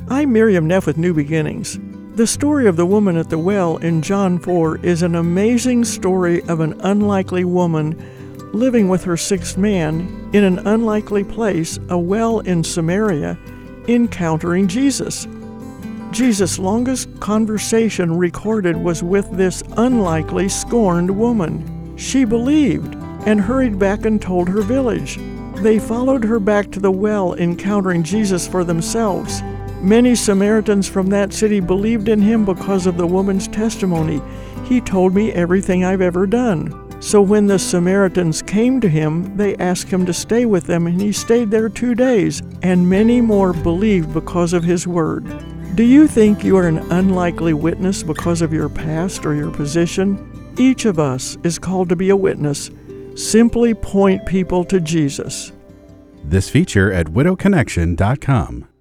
I'm Miriam Neff with New Beginnings. The story of the woman at the well in John 4 is an amazing story of an unlikely woman living with her sixth man in an unlikely place, a well in Samaria, encountering Jesus. Jesus' longest conversation recorded was with this unlikely, scorned woman. She believed and hurried back and told her village. They followed her back to the well, encountering Jesus for themselves. Many Samaritans from that city believed in him because of the woman's testimony. He told me everything I've ever done. So when the Samaritans came to him, they asked him to stay with them, and he stayed there 2 days, and many more believed because of his word. Do you think you are an unlikely witness because of your past or your position? Each of us is called to be a witness. Simply point people to Jesus. This feature at widowconnection.com.